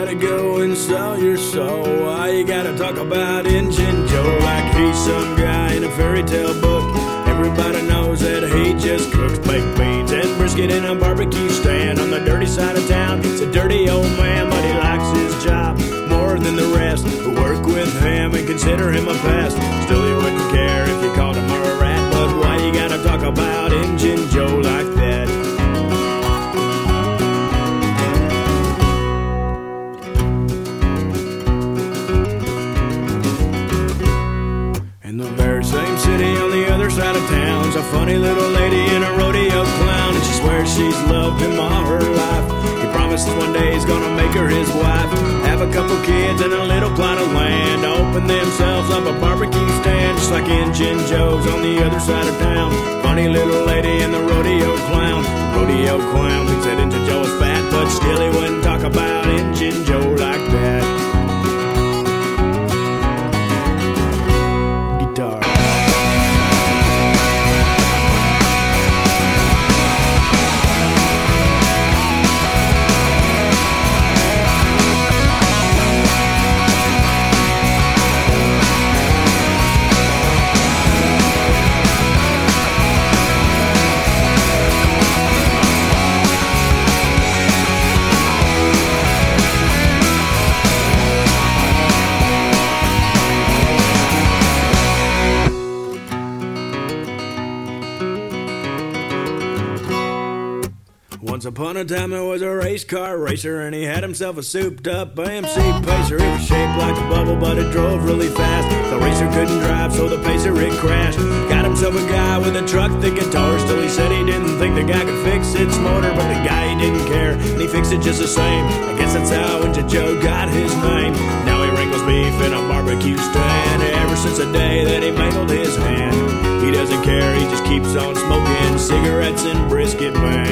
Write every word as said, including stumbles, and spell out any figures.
gotta go and sell your soul. Why you gotta talk about Injun Joe like he's some guy in a fairy tale book? Everybody knows that he just cooks baked beans and brisket in a barbecue stand on the dirty side of town. He's a dirty old man, but he likes his job more than the rest who work with him and consider him a pest. Still he wouldn't care if you called him a rat. But why you gotta talk about Injun Joe like that? In the very same city on the other side of town's a funny little lady in a rodeo clown, and she swears she's loved him all her life. He promises one day he's gonna make her his wife, have a couple kids and a little plot of land, open themselves up a barbecue stand just like Injun Joe's on the other side of town. Funny little lady and the rodeo clown. Rodeo clown thinks that Injun Joe is fat, but still he wouldn't talk about Injun Joe like that. Guitar. Once upon a time there was a race car racer, and he had himself a souped up A M C Pacer. He was shaped like a bubble, but it drove really fast. The racer couldn't drive, so the Pacer it crashed. Got himself a guy with a truck that could tow her. Still he said he didn't think the guy could fix its motor, but the guy he didn't care, and he fixed it just the same. I guess that's how Injun Joe got his name. Now he wrangles beef in a barbecue stand. Ever since the day that he mangled his hand, he doesn't care, he just keeps on smoking cigarettes and brisket, man.